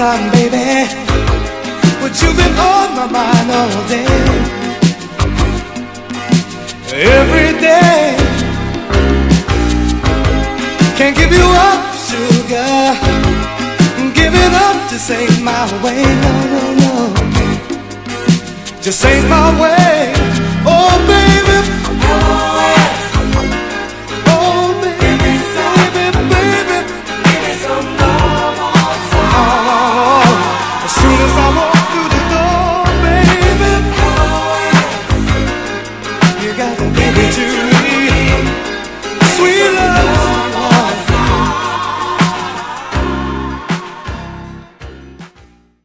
time, baby. But you've been on my mind all day, every day. Can't give you up, sugar. Give it up, just ain't my way. No, no, no, just ain't my way. Oh, baby. Oh, baby, baby, baby. Give me some love, as soon as I walk through the door, baby, you got to give it to me.